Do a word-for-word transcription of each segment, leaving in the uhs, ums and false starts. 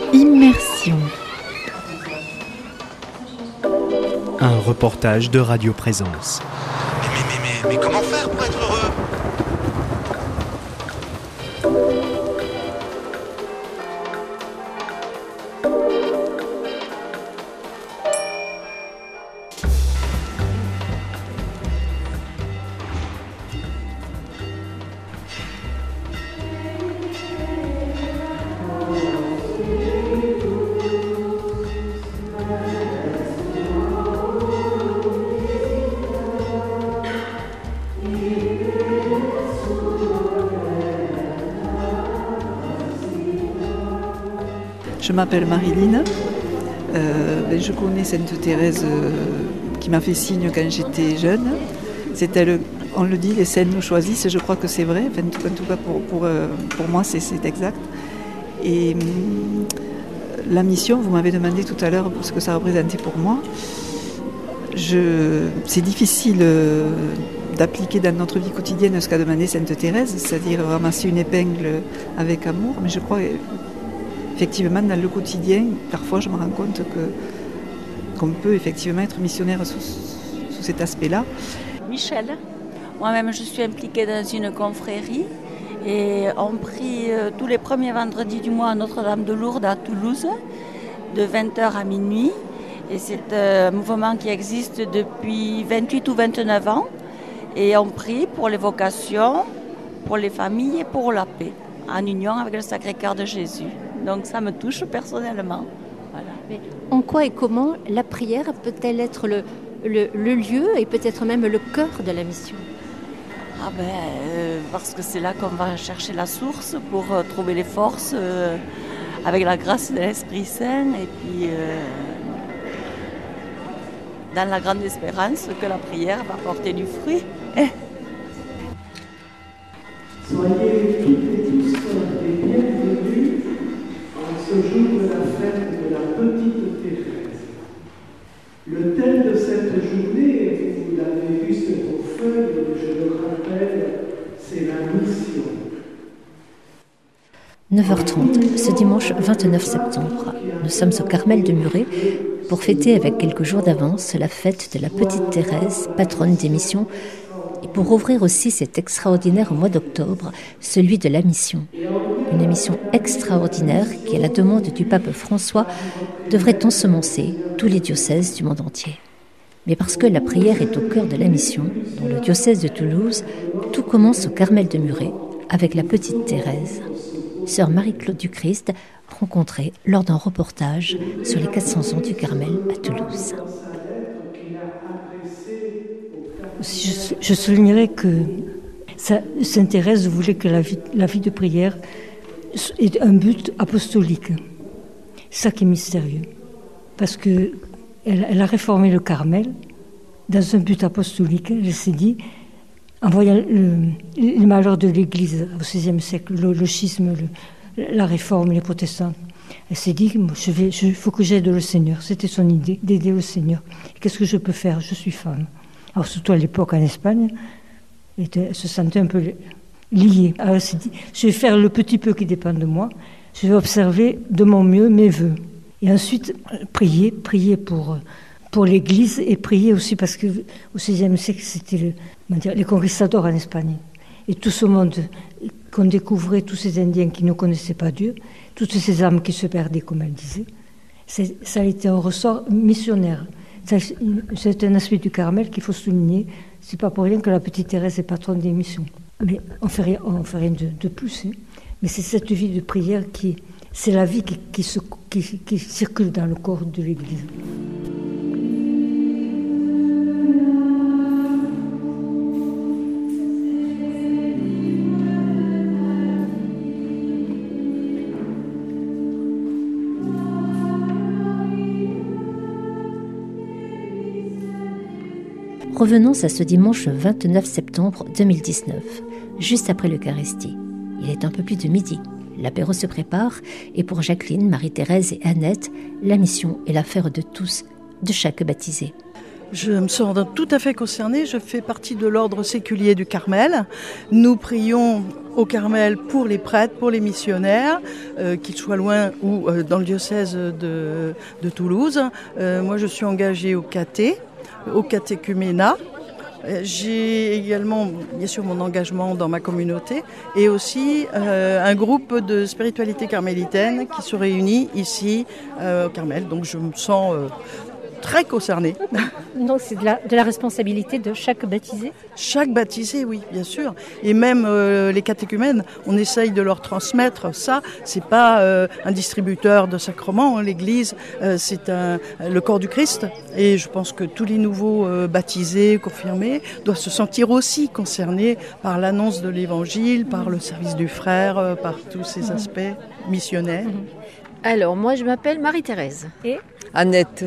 Immersion. Un reportage de Radio Présence. Mais, mais, mais, mais, mais comment faire pour être heureux ? Je m'appelle Marilyn, euh, ben je connais Sainte Thérèse euh, qui m'a fait signe quand j'étais jeune. C'est elle, on le dit, les saints nous choisissent, je crois que c'est vrai, enfin, en tout cas pour, pour, euh, pour moi c'est, c'est exact. Et hum, la mission, vous m'avez demandé tout à l'heure ce que ça représentait pour moi. Je, c'est difficile euh, d'appliquer dans notre vie quotidienne ce qu'a demandé Sainte Thérèse, c'est-à-dire ramasser une épingle avec amour, mais je crois... Effectivement, dans le quotidien, parfois je me rends compte que, qu'on peut effectivement être missionnaire sous, sous cet aspect-là. Michel, moi-même je suis impliquée dans une confrérie et on prie euh, tous les premiers vendredis du mois à Notre-Dame de Lourdes à Toulouse, de vingt heures à minuit. Et c'est un mouvement qui existe depuis vingt-huit ou vingt-neuf ans. Et on prie pour les vocations, pour les familles et pour la paix, en union avec le Sacré-Cœur de Jésus. Donc ça me touche personnellement. Voilà. Mais en quoi et comment la prière peut-elle être le, le, le lieu et peut-être même le cœur de la mission ? Ah ben, euh, parce que c'est là qu'on va chercher la source pour euh, trouver les forces euh, avec la grâce de l'Esprit Saint et puis euh, dans la grande espérance que la prière va porter du fruit. Soyez toutes et tous les bienvenus en ce jour de la fête de la petite Thérèse. Le thème de cette journée, vous l'avez vu sur vos feuilles, je le rappelle, c'est la mission. neuf heures trente, ce dimanche vingt-neuf septembre, nous sommes au Carmel de Muret pour fêter avec quelques jours d'avance la fête de la petite Thérèse, patronne des missions, et pour ouvrir aussi cet extraordinaire mois d'octobre, celui de la mission. Une mission extraordinaire qui, à la demande du pape François, devrait ensemencer tous les diocèses du monde entier. Mais parce que la prière est au cœur de la mission, dans le diocèse de Toulouse, tout commence au Carmel de Muret avec la petite Thérèse. Sœur Marie-Claude du Christ, rencontrée lors d'un reportage sur les quatre cents ans du Carmel à Toulouse. Je, je soulignerais que Sainte Thérèse voulait que la vie, la vie de prière ait un but apostolique. C'est ça qui est mystérieux. Parce qu'elle elle a réformé le Carmel dans un but apostolique. Elle s'est dit, en voyant le, les malheurs de l'Église au seizième siècle, le, le schisme, le, la réforme, les protestants, elle s'est dit, je vais, je, il faut que j'aide le Seigneur. C'était son idée, d'aider le Seigneur. Qu'est-ce que je peux faire ? Je suis femme. Alors surtout à l'époque en Espagne, elle se sentait un peu liée. Alors elle s'est dit, je vais faire le petit peu qui dépend de moi, je vais observer de mon mieux mes vœux. Et ensuite, prier, prier pour, pour l'Église et prier aussi parce qu'au seizième siècle, c'était le, dire, les conquistadors en Espagne. Et tout ce monde qu'on découvrait, tous ces Indiens qui ne connaissaient pas Dieu, toutes ces âmes qui se perdaient, comme elle disait, c'est, ça a été un ressort missionnaire. C'est un aspect du Carmel qu'il faut souligner. C'est pas pour rien que la petite Thérèse est patronne des missions. Mais on fait rien, on fait rien de, de plus. Hein. Mais c'est cette vie de prière qui, c'est la vie qui, qui, se, qui, qui circule dans le corps de l'Église. Revenons à ce dimanche vingt-neuf septembre deux mille dix-neuf, juste après l'Eucharistie. Il est un peu plus de midi. L'apéro se prépare et pour Jacqueline, Marie-Thérèse et Annette, la mission est l'affaire de tous, de chaque baptisé. Je me sens tout à fait concernée. Je fais partie de l'ordre séculier du Carmel. Nous prions au Carmel pour les prêtres, pour les missionnaires, euh, qu'ils soient loin ou euh, dans le diocèse de, de Toulouse. Euh, moi, je suis engagée au caté, au catéchuménat. J'ai également, bien sûr, mon engagement dans ma communauté et aussi euh, un groupe de spiritualité carmélitaine qui se réunit ici euh, au Carmel. Donc, je me sens euh, très concernée. Donc, c'est de la, de la responsabilité de chaque baptisé ? Chaque baptisé, oui, bien sûr. Et même euh, les catéchumènes, on essaye de leur transmettre ça. C'est pas euh, un distributeur de sacrements, hein, l'Église, euh, c'est un, le corps du Christ. Et je pense que tous les nouveaux euh, baptisés, confirmés, doivent se sentir aussi concernés par l'annonce de l'Évangile, par le service du frère, euh, par tous ces aspects missionnaires. Alors, moi, je m'appelle Marie-Thérèse. Et Annette.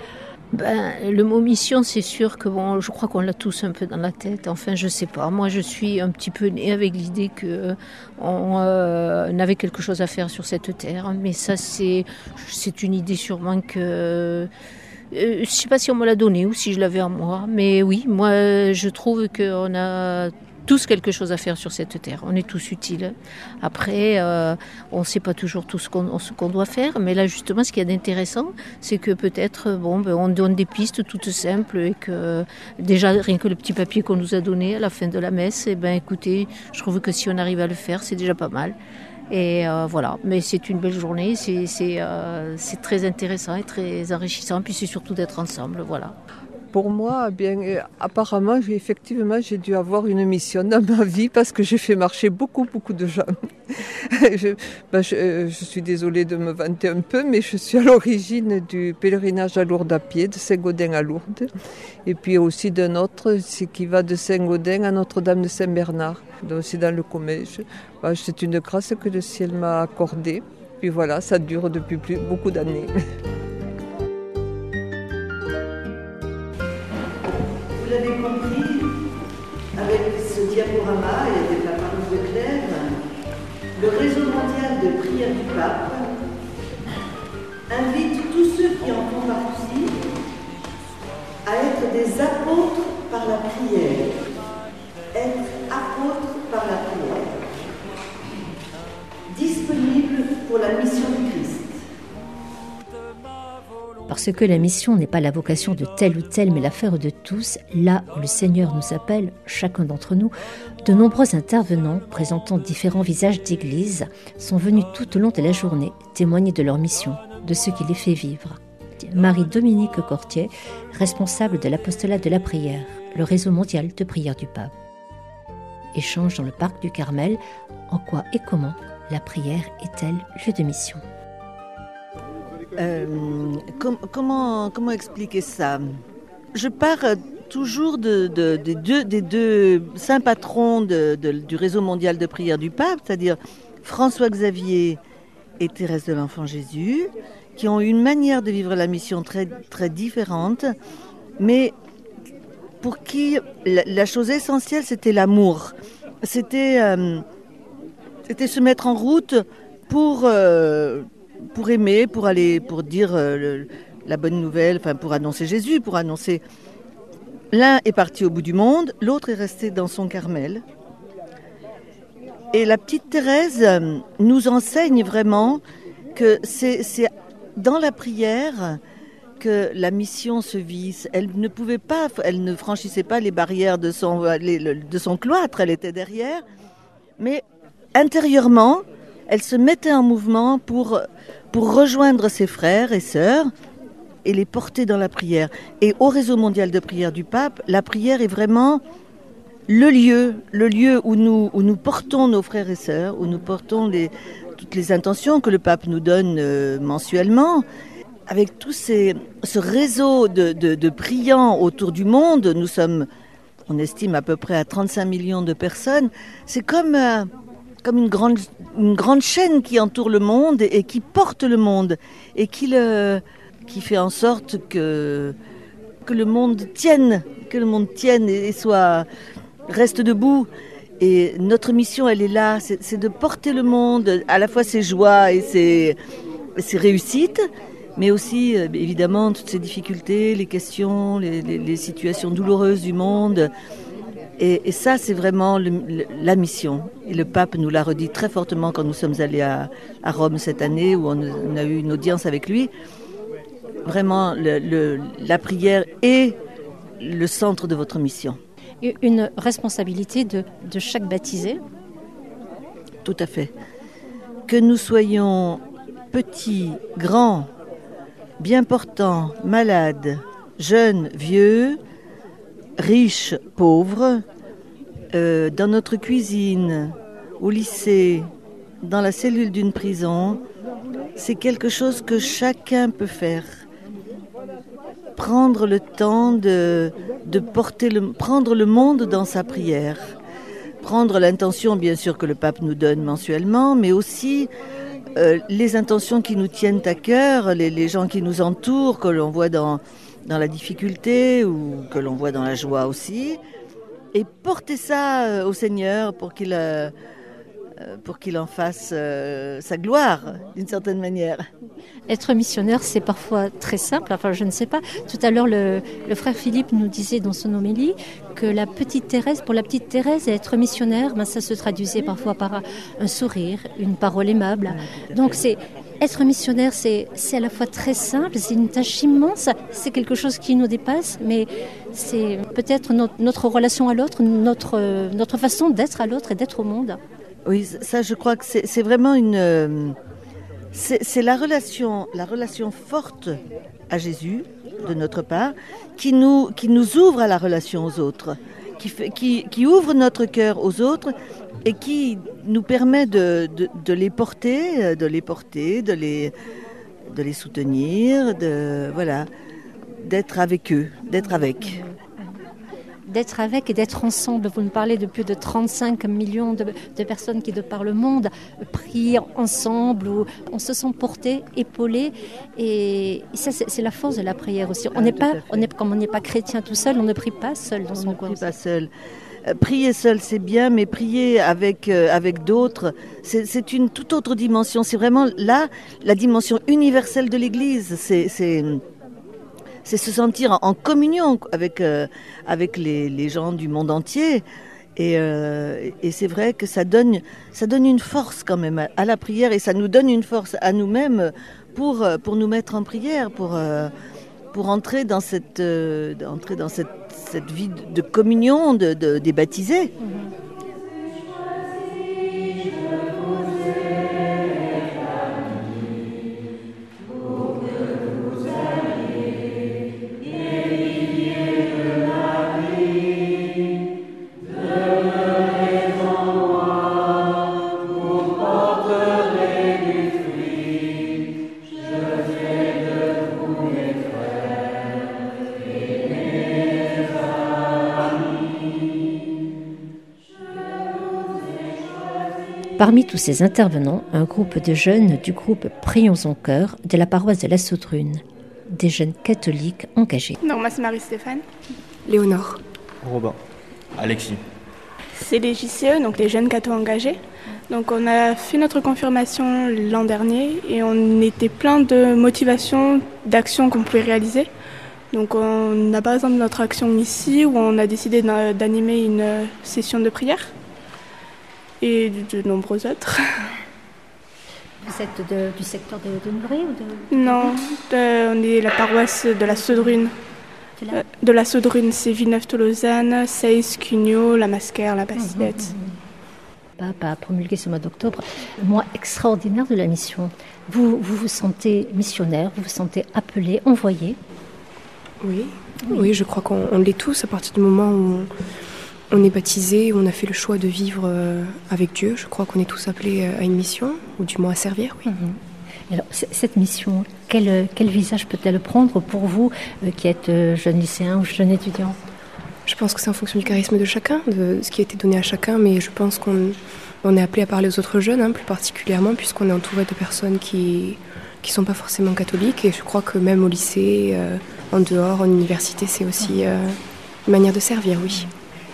Ben, le mot mission, c'est sûr que bon, je crois qu'on l'a tous un peu dans la tête. Enfin, je sais pas. Moi, je suis un petit peu née avec l'idée que on euh, avait quelque chose à faire sur cette terre. Mais ça, c'est c'est une idée sûrement que euh, je sais pas si on me l'a donnée ou si je l'avais en moi. Mais oui, moi, je trouve qu'on a tous quelque chose à faire sur cette terre. On est tous utiles. Après, euh, on ne sait pas toujours tout ce qu'on, ce qu'on doit faire, mais là, justement, ce qui est intéressant, c'est que peut-être, bon, ben, on donne des pistes toutes simples et que déjà, rien que le petit papier qu'on nous a donné à la fin de la messe, eh ben, écoutez, je trouve que si on arrive à le faire, c'est déjà pas mal. Et euh, voilà, mais c'est une belle journée, c'est, c'est, euh, c'est très intéressant et très enrichissant, puis c'est surtout d'être ensemble, voilà. Pour moi, bien, apparemment, j'ai, effectivement, j'ai dû avoir une mission dans ma vie parce que j'ai fait marcher beaucoup, beaucoup de gens. je, ben, je, je suis désolée de me vanter un peu, mais je suis à l'origine du pèlerinage à Lourdes à pied, de Saint-Gaudens à Lourdes, et puis aussi d'un autre, c'est qui va de Saint-Gaudens à Notre-Dame de Saint-Bernard, donc c'est dans le Comège. Ben, c'est une grâce que le ciel m'a accordée. Puis voilà, ça dure depuis plus, beaucoup d'années. Vous l'avez compris, avec ce diaporama et avec la parole de Claire, le réseau mondial de prière du pape invite tous ceux qui en font partie à être des apôtres par la prière. Être apôtres par la prière. Disponible pour la mission du Christ. Parce que la mission n'est pas la vocation de tel ou tel, mais l'affaire de tous, là où le Seigneur nous appelle, chacun d'entre nous, de nombreux intervenants présentant différents visages d'église sont venus tout au long de la journée témoigner de leur mission, de ce qui les fait vivre. Marie-Dominique Cortier, responsable de l'apostolat de la prière, le réseau mondial de prière du pape. Échange dans le parc du Carmel, en quoi et comment la prière est-elle lieu de mission ? Euh, com- comment, comment expliquer ça ? Je pars toujours de, de, de deux, des deux saints patrons de, de, du réseau mondial de prière du pape, c'est-à-dire François-Xavier et Thérèse de l'Enfant Jésus, qui ont une manière de vivre la mission très, très différente, mais pour qui la, la chose essentielle, c'était l'amour. C'était, euh, c'était se mettre en route pour... Euh, pour aimer, pour aller, pour dire euh, le, la bonne nouvelle, enfin pour annoncer Jésus, pour annoncer. L'un est parti au bout du monde, l'autre est resté dans son Carmel. Et la petite Thérèse nous enseigne vraiment que c'est, c'est dans la prière que la mission se vit. Elle ne pouvait pas, elle ne franchissait pas les barrières de son, de son cloître, elle était derrière, mais intérieurement, elle se mettait en mouvement pour, pour rejoindre ses frères et sœurs et les porter dans la prière. Et au réseau mondial de prière du pape, la prière est vraiment le lieu, le lieu où nous, où nous portons nos frères et sœurs, où nous portons les, toutes les intentions que le pape nous donne euh, mensuellement. Avec tout ces, ce réseau de, de, de priants autour du monde, nous sommes, on estime à peu près à trente-cinq millions de personnes. C'est comme... Euh, comme une grande, une grande chaîne qui entoure le monde et qui porte le monde et qui, le, qui fait en sorte que, que le monde tienne, que le monde tienne et soit, reste debout. Et notre mission, elle est là, c'est, c'est de porter le monde, à la fois ses joies et ses, ses réussites, mais aussi euh, évidemment toutes ces difficultés, les questions, les, les, les situations douloureuses du monde. Et, et ça, c'est vraiment le, le, la mission. Et le pape nous l'a redit très fortement quand nous sommes allés à, à Rome cette année, où on, on a eu une audience avec lui. Vraiment, le, le, la prière est le centre de votre mission. Une responsabilité de, de chaque baptisé. Tout à fait. Que nous soyons petits, grands, bien portants, malades, jeunes, vieux, riches, pauvres, euh, dans notre cuisine, au lycée, dans la cellule d'une prison, c'est quelque chose que chacun peut faire. Prendre le temps de, de porter le, prendre le monde dans sa prière. Prendre l'intention, bien sûr, que le pape nous donne mensuellement, mais aussi euh, les intentions qui nous tiennent à cœur, les, les gens qui nous entourent, que l'on voit dans, dans la difficulté ou que l'on voit dans la joie aussi. Et porter ça euh, au Seigneur pour qu'il, euh, pour qu'il en fasse euh, sa gloire, d'une certaine manière. Être missionnaire, c'est parfois très simple. Enfin, je ne sais pas. Tout à l'heure, le, le frère Philippe nous disait dans son homélie que la petite Thérèse, pour la petite Thérèse, être missionnaire, ben, ça se traduisait parfois par un sourire, une parole aimable. Donc, c'est être missionnaire, c'est, c'est à la fois très simple, c'est une tâche immense, c'est quelque chose qui nous dépasse, mais c'est peut-être notre, notre relation à l'autre, notre, notre façon d'être à l'autre et d'être au monde. Oui, ça, je crois que c'est, c'est vraiment une... Euh, c'est, c'est la relation, la relation forte à Jésus, de notre part, qui nous, qui nous ouvre à la relation aux autres, qui, fait, qui, qui ouvre notre cœur aux autres et qui nous permet de, de, de les porter, de les porter, de les, de les soutenir, de, voilà, d'être avec eux, d'être avec. D'être avec et d'être ensemble. Vous nous parlez de plus de trente-cinq millions de, de personnes qui, de par le monde, prient ensemble, où on se sent porté, épaulé. Et ça, c'est, c'est la force de la prière aussi. On ah, n'est pas, on est, comme on n'est pas chrétien tout seul, on ne prie pas seul dans son coin. On ne prie pas seul. Euh, prier seul, c'est bien, mais prier avec, euh, avec d'autres, c'est, c'est une toute autre dimension. C'est vraiment là, la dimension universelle de l'Église. C'est... c'est c'est se sentir en communion avec, euh, avec les, les gens du monde entier. Et, euh, et c'est vrai que ça donne, ça donne une force quand même à, à la prière, et ça nous donne une force à nous-mêmes pour, pour nous mettre en prière, pour, euh, pour entrer dans cette, euh, entrer dans cette, cette vie de, de communion de, de, des baptisés. Mmh. Parmi tous ces intervenants, un groupe de jeunes du groupe Prions en chœur de la paroisse de la Saudrune, des jeunes catholiques engagés. Non, moi c'est Marie-Stéphane. Léonore. Robin. Alexis. C'est les J C E, donc les jeunes cathos engagés. Donc on a fait notre confirmation l'an dernier et on était plein de motivation, d'actions qu'on pouvait réaliser. Donc on a par exemple notre action ici où on a décidé d'animer une session de prière. Et de nombreux autres. Vous êtes de, du secteur de, de Muret ou de... Non, de, on est la paroisse de la Saudrune. De la, euh, de la Saudrune, c'est Villeneuve-Tolosane, Seyss, Cugnot, La Masquère, La Bastillette. Mmh, mmh, mmh. Pape a promulgué ce mois d'octobre, le mois extraordinaire de la mission. Vous vous, vous sentez missionnaire, vous vous sentez appelé, envoyé? Oui, oui, oui, je crois qu'on on l'est tous à partir du moment où... On... On est baptisé, on a fait le choix de vivre avec Dieu. Je crois qu'on est tous appelés à une mission, ou du moins à servir, oui. Mmh. Alors, cette mission, quel, quel visage peut-elle prendre pour vous, euh, qui êtes euh, jeune lycéen ou jeune étudiant? Je pense que c'est en fonction du charisme de chacun, de ce qui a été donné à chacun, mais je pense qu'on on est appelé à parler aux autres jeunes, hein, plus particulièrement, puisqu'on est entouré de personnes qui ne sont pas forcément catholiques. Et je crois que même au lycée, euh, en dehors, en université, c'est aussi euh, une manière de servir, oui.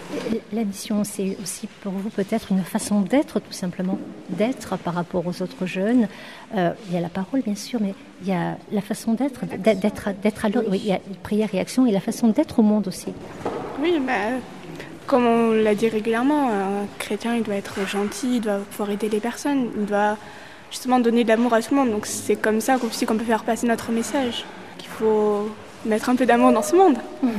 La mission, c'est aussi pour vous peut-être une façon d'être, tout simplement, d'être par rapport aux autres jeunes. Euh, il y a la parole, bien sûr, mais il y a la façon d'être, d'être, d'être à l'autre. Oui, il y a prière et action, et la façon d'être au monde aussi. Oui, bah, comme on l'a dit régulièrement, un chrétien, il doit être gentil, il doit pouvoir aider les personnes, il doit justement donner de l'amour à tout le monde. Donc c'est comme ça qu'on, qu'on peut faire passer notre message, qu'il faut mettre un peu d'amour dans ce monde.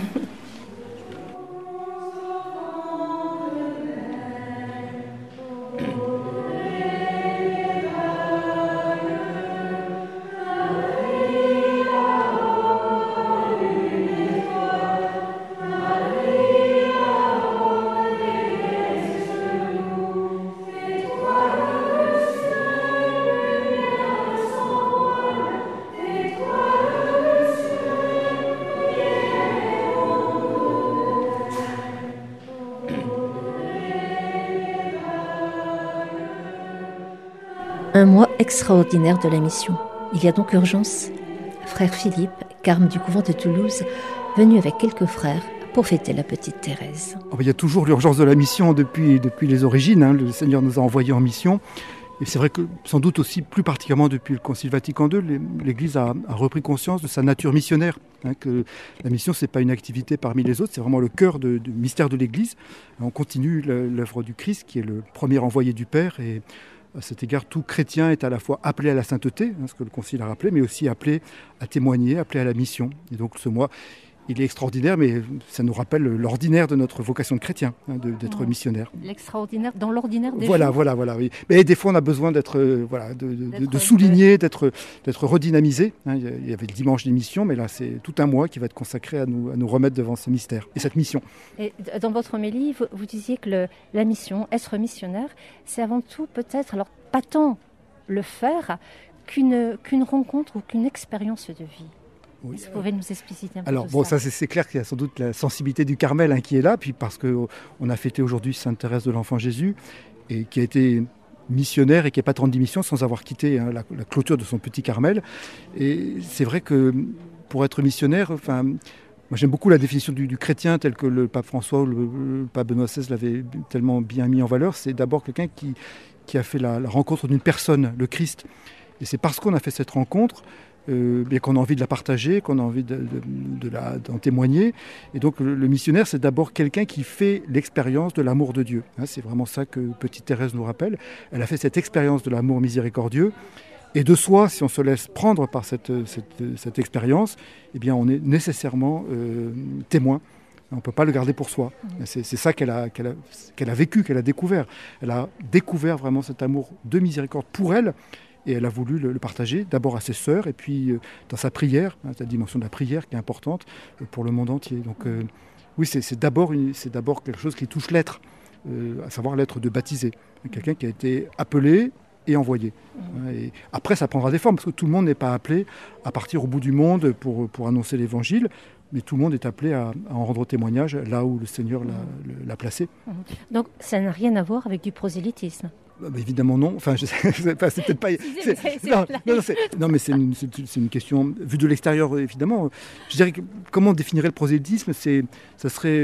Un mois extraordinaire de la mission. Il y a donc urgence. Frère Philippe, carme du couvent de Toulouse, venu avec quelques frères pour fêter la petite Thérèse. Oh, il y a toujours l'urgence de la mission depuis, depuis les origines. Hein. Le Seigneur nous a envoyés en mission. Et c'est vrai que sans doute aussi plus particulièrement depuis le Concile Vatican deux, l'Église a, a repris conscience de sa nature missionnaire. Hein, que la mission, ce n'est pas une activité parmi les autres, c'est vraiment le cœur du mystère de l'Église. On continue l'œuvre du Christ, qui est le premier envoyé du Père. Et à cet égard, tout chrétien est à la fois appelé à la sainteté, hein, ce que le Concile a rappelé, mais aussi appelé à témoigner, appelé à la mission. Et donc ce mois, il est extraordinaire, mais ça nous rappelle l'ordinaire de notre vocation de chrétien, hein, de, d'être ouais. missionnaire. L'extraordinaire dans l'ordinaire des Voilà, jours. voilà, voilà. Oui. Mais des fois, on a besoin d'être, euh, voilà, de, de, d'être, de souligner, d'être, d'être redynamisé. Hein. Il y avait le dimanche des missions, mais là, c'est tout un mois qui va être consacré à nous, à nous remettre devant ce mystère et cette mission. Et dans votre homélie, vous, vous disiez que le, la mission, être missionnaire, c'est avant tout peut-être, alors pas tant le faire, qu'une, qu'une rencontre ou qu'une expérience de vie. Oui. Est-ce que vous pouvez nous expliciter un peu Alors, tout bon, ça, ça c'est, c'est clair qu'il y a sans doute la sensibilité du Carmel hein, qui est là, puis parce qu'on a fêté aujourd'hui Sainte Thérèse de l'Enfant Jésus, et qui a été missionnaire et qui est patronne d'émission sans avoir quitté hein, la, la clôture de son petit Carmel. Et c'est vrai que pour être missionnaire, enfin, moi j'aime beaucoup la définition du, du chrétien telle que le pape François ou le, le pape Benoît seize l'avait tellement bien mis en valeur. C'est d'abord quelqu'un qui, qui a fait la, la rencontre d'une personne, le Christ. Et c'est parce qu'on a fait cette rencontre Euh, bien qu'on a envie de la partager, qu'on a envie de, de, de la, d'en témoigner. Et donc le, le missionnaire, c'est d'abord quelqu'un qui fait l'expérience de l'amour de Dieu. Hein, c'est vraiment ça que petite Thérèse nous rappelle. Elle a fait cette expérience de l'amour miséricordieux. Et de soi, si on se laisse prendre par cette, cette, cette expérience, eh bien on est nécessairement euh, témoin. On ne peut pas le garder pour soi. C'est, c'est ça qu'elle a, qu'elle, a, qu'elle a vécu, qu'elle a découvert. Elle a découvert vraiment cet amour de miséricorde pour elle. Et elle a voulu le, le partager, d'abord à ses sœurs, et puis euh, dans sa prière, hein, la dimension de la prière qui est importante euh, pour le monde entier. Donc euh, oui, c'est, c'est, d'abord une, c'est d'abord quelque chose qui touche l'être, euh, à savoir l'être de baptisé. Quelqu'un qui a été appelé et envoyé. Hein, et après, ça prendra des formes, parce que tout le monde n'est pas appelé à partir au bout du monde pour, pour annoncer l'évangile, mais tout le monde est appelé à, à en rendre témoignage là où le Seigneur l'a, l'a placé. Donc ça n'a rien à voir avec du prosélytisme. Bah, évidemment non, enfin je sais, c'est, pas, c'est peut-être pas... C'est, c'est, non, non, non, c'est, non mais c'est une, c'est, c'est une question, vue de l'extérieur évidemment, je dirais que comment on définirait le prosélytisme, c'est, ça serait...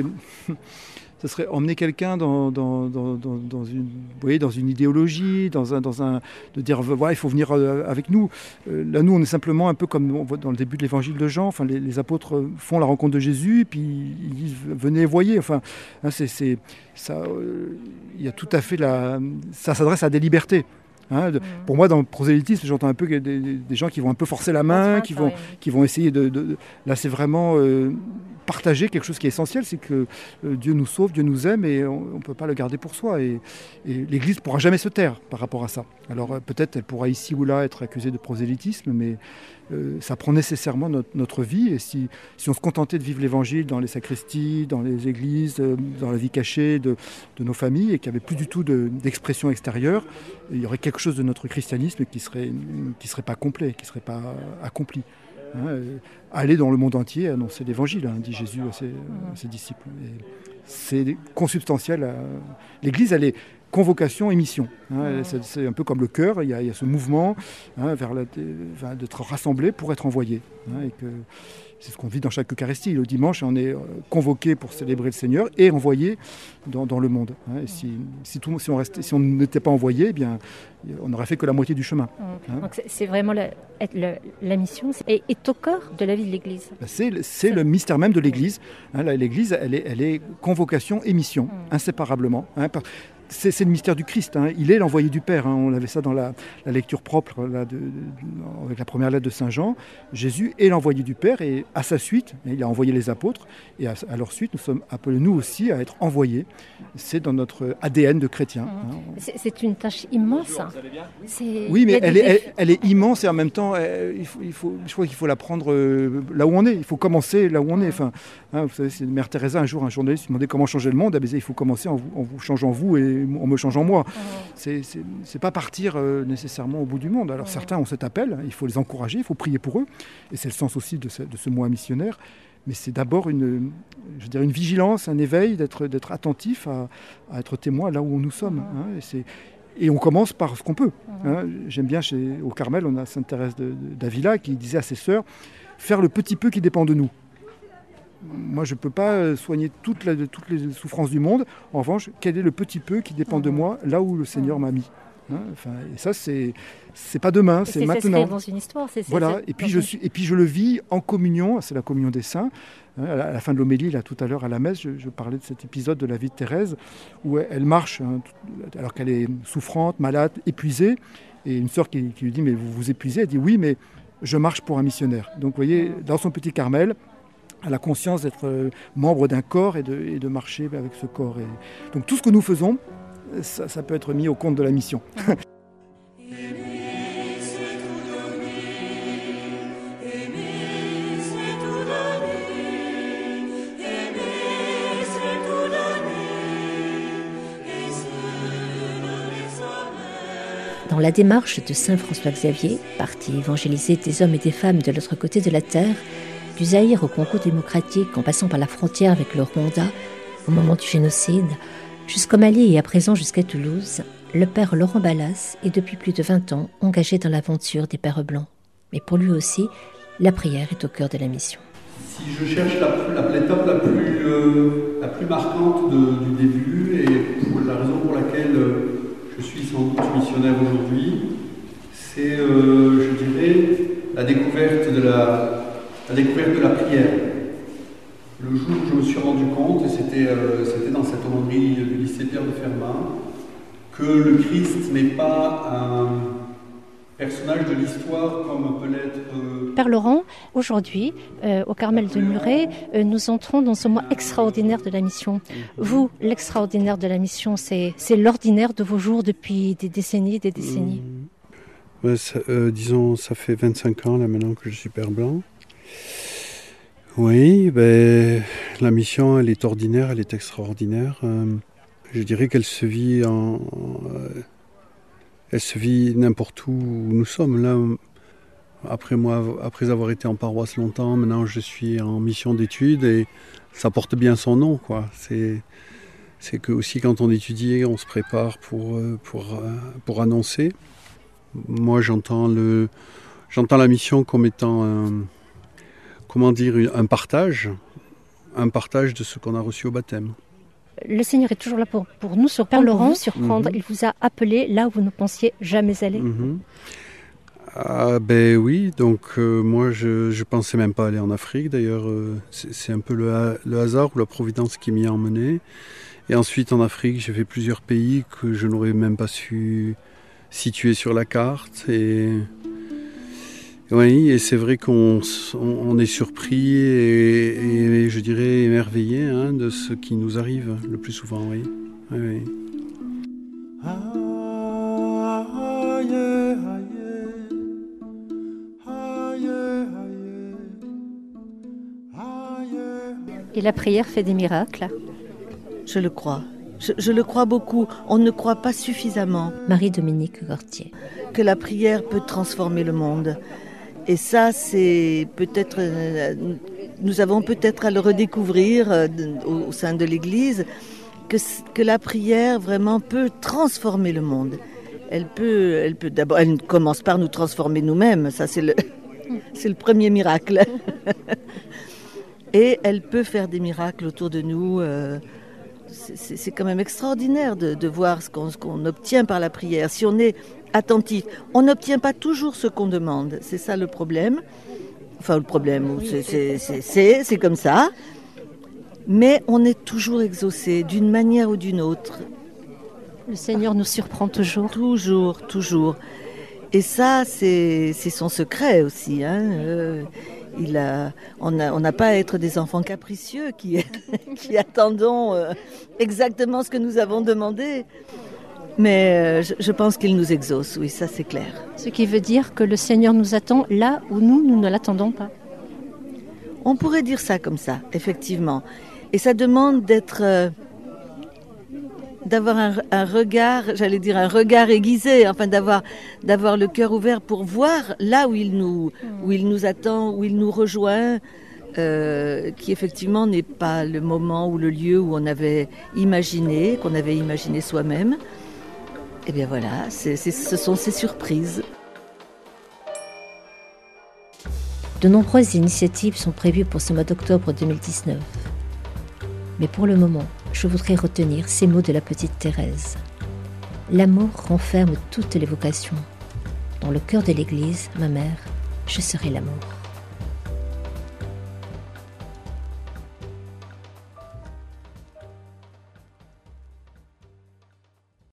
Ça serait emmener quelqu'un dans, dans, dans, dans, dans, une, vous voyez, dans une idéologie, dans un, dans un, de dire voilà, il faut venir avec nous. Euh, là, nous, on est simplement un peu comme on voit dans le début de l'évangile de Jean. Enfin, les, les apôtres font la rencontre de Jésus, puis ils disent venez et voyez. Enfin, hein, c'est, c'est, ça, euh, il y a tout à fait la, ça s'adresse à des libertés. Hein, de, mmh. Pour moi, dans le prosélytisme, j'entends un peu des, des, des gens qui vont un peu forcer la main, qui vont, qui vont essayer de, de, de... Là, c'est vraiment euh, partager quelque chose qui est essentiel, c'est que euh, Dieu nous sauve, Dieu nous aime, et on ne peut pas le garder pour soi. Et, et l'Église ne pourra jamais se taire par rapport à ça. Alors euh, peut-être elle pourra ici ou là être accusée de prosélytisme, mais euh, ça prend nécessairement notre, notre vie. Et si, si on se contentait de vivre l'Évangile dans les sacristies, dans les églises, euh, dans la vie cachée de, de nos familles, et qu'il n'y avait plus du tout de, d'expression extérieure, il y aurait quelque chose de notre christianisme qui ne serait, qui serait pas complet, qui ne serait pas accompli. Hein, euh, aller dans le monde entier et annoncer l'évangile, hein, dit Jésus à ses, à ses disciples. Et c'est consubstantiel. À... L'Église, elle est convocation et mission. Hein, c'est, c'est un peu comme le cœur, il y a, il y a ce mouvement hein, vers la, vers, d'être rassemblé pour être envoyé. Hein, et que c'est ce qu'on vit dans chaque Eucharistie. Le dimanche, on est convoqué pour célébrer le Seigneur et envoyé dans, dans le monde. Hein, et si, si, tout, si, on restait, si on n'était pas envoyé, eh bien, on n'aurait fait que la moitié du chemin. Hein. Donc c'est, c'est vraiment la, la, la mission est, est au cœur de la vie de l'Église. C'est, c'est, c'est le mystère même de l'Église. Hein, l'Église, elle est, elle est convocation et mission, inséparablement. Hein, par, C'est, c'est le mystère du Christ, hein. Il est l'envoyé du Père, hein. On avait ça dans la, la lecture propre là, de, de, avec la première lettre de Saint Jean. Jésus est l'envoyé du Père et à sa suite, il a envoyé les apôtres et à, à leur suite, nous sommes appelés nous aussi à être envoyés. C'est dans notre A D N de chrétien. Mmh. Hein. C'est, c'est une tâche immense. C'est... Oui, mais elle est, elle, elle est immense et en même temps, elle, il faut, il faut, je crois qu'il faut la prendre euh, là où on est. Il faut commencer là où on est. Enfin, hein, vous savez, c'est Mère Teresa, un jour, un journaliste lui demandait comment changer le monde. Elle disait, il faut commencer en vous, en vous changeant vous et on me change en moi. Mmh. C'est, c'est, c'est pas partir euh, nécessairement au bout du monde. Alors mmh. certains ont cet appel, il faut les encourager, il faut prier pour eux. Et c'est le sens aussi de ce, de ce mois missionnaire. Mais c'est d'abord une, je dirais une vigilance, un éveil, d'être, d'être attentif à, à être témoin là où nous sommes. Mmh. Hein, et, c'est, et on commence par ce qu'on peut. Mmh. Hein. J'aime bien, chez, au Carmel, on a Sainte Thérèse de, de, d'Avila qui disait à ses sœurs, faire le petit peu qui dépend de nous. Moi, je ne peux pas soigner toute la, toutes les souffrances du monde. En revanche, quel est le petit peu qui dépend de moi, là où le Seigneur m'a mis. Hein, enfin, et ça, c'est, c'est pas demain, et c'est, c'est maintenant. Dans une histoire, c'est, voilà. c'est, et puis je suis, et puis je le vis en communion. C'est la communion des saints. Hein, à, la, à la fin de l'homélie, là, tout à l'heure à la messe, je, je parlais de cet épisode de la vie de Thérèse où elle, elle marche hein, tout, alors qu'elle est souffrante, malade, épuisée. Et une sœur qui, qui lui dit mais vous vous épuisez. Elle dit oui, mais je marche pour un missionnaire. Donc, vous voyez, dans son petit Carmel. À la conscience d'être membre d'un corps et de, et de marcher avec ce corps. Et donc tout ce que nous faisons, ça, ça peut être mis au compte de la mission. Dans la démarche de saint François Xavier, parti évangéliser des hommes et des femmes de l'autre côté de la terre, du Zaïre au Congo démocratique, en passant par la frontière avec le Rwanda, au moment du génocide, jusqu'au Mali et à présent jusqu'à Toulouse, le père Laurent Ballas est depuis plus de vingt ans engagé dans l'aventure des Pères Blancs. Mais pour lui aussi, la prière est au cœur de la mission. Si je cherche la, la, l'étape la plus, euh, la plus marquante de, du début, et pour la raison pour laquelle je suis sans doute missionnaire aujourd'hui, c'est, euh, je dirais, la découverte de la... la découverte de la prière. Le jour où je me suis rendu compte, et c'était, euh, c'était dans cette aumônerie du lycée Pierre de Fermat, que le Christ n'est pas un personnage de l'histoire comme peut l'être... Euh... Père Laurent, aujourd'hui, euh, au Carmel de Muret, euh, nous entrons dans ce mois extraordinaire de la mission. Vous, l'extraordinaire de la mission, c'est, c'est l'ordinaire de vos jours depuis des décennies, des décennies. Mmh. Ouais, ça, euh, disons, ça fait vingt-cinq ans là maintenant que je suis Père Blanc. Oui, ben, la mission, elle est ordinaire, elle est extraordinaire. Euh, je dirais qu'elle se vit en, euh, elle se vit n'importe où nous sommes. Là, après moi, après avoir été en paroisse longtemps, maintenant je suis en mission d'études et ça porte bien son nom, quoi. C'est, c'est que aussi quand on étudie, on se prépare pour pour pour annoncer. Moi, j'entends le, j'entends la mission comme étant un, comment dire, un partage, un partage de ce qu'on a reçu au baptême. Le Seigneur est toujours là pour, pour nous surprendre, Père Laurent, surprendre. Mm-hmm. Il vous a appelé là où vous ne pensiez jamais aller. Mm-hmm. Ah ben oui, donc euh, moi je je pensais même pas aller en Afrique. D'ailleurs, euh, c'est, c'est un peu le, le hasard ou la providence qui m'y a emmené. Et ensuite en Afrique, j'ai fait plusieurs pays que je n'aurais même pas su situer sur la carte. Et oui, et c'est vrai qu'on on est surpris et, et je dirais émerveillé hein, de ce qui nous arrive le plus souvent, oui. Oui, oui. Et la prière fait des miracles? Je le crois. Je, je le crois beaucoup. On ne croit pas suffisamment. Marie-Dominique Gortier. Que la prière peut transformer le monde. Et ça, c'est peut-être... Nous avons peut-être à le redécouvrir au, au sein de l'Église. que, que la prière vraiment peut transformer le monde. Elle peut, elle peut d'abord, elle commence par nous transformer nous-mêmes, ça c'est le, c'est le premier miracle. Et elle peut faire des miracles autour de nous. Euh, c'est, c'est quand même extraordinaire de, de voir ce qu'on, ce qu'on obtient par la prière. Si on est attentif, on n'obtient pas toujours ce qu'on demande. C'est ça le problème. Enfin, le problème, c'est, c'est, c'est, c'est, c'est comme ça. Mais on est toujours exaucé d'une manière ou d'une autre. Le Seigneur nous surprend toujours. Toujours, toujours. Et ça, c'est, c'est son secret aussi. Hein. Euh, il a, on n'a on n'a pas à être des enfants capricieux qui, qui attendons euh, exactement ce que nous avons demandé. Mais euh, je, je pense qu'il nous exauce, oui, ça c'est clair. Ce qui veut dire que le Seigneur nous attend là où nous, nous ne l'attendons pas. On pourrait dire ça comme ça, effectivement. Et ça demande d'être... Euh, d'avoir un, un regard, j'allais dire un regard aiguisé, enfin d'avoir, d'avoir le cœur ouvert pour voir là où il nous, où il nous attend, où il nous rejoint, euh, qui effectivement n'est pas le moment ou le lieu où on avait imaginé, qu'on avait imaginé soi-même. Et bien voilà, c'est, c'est, ce sont ces surprises. De nombreuses initiatives sont prévues pour ce mois d'octobre deux mille dix-neuf. Mais pour le moment, je voudrais retenir ces mots de la petite Thérèse. L'amour renferme toutes les vocations. Dans le cœur de l'Église, ma mère, je serai l'amour.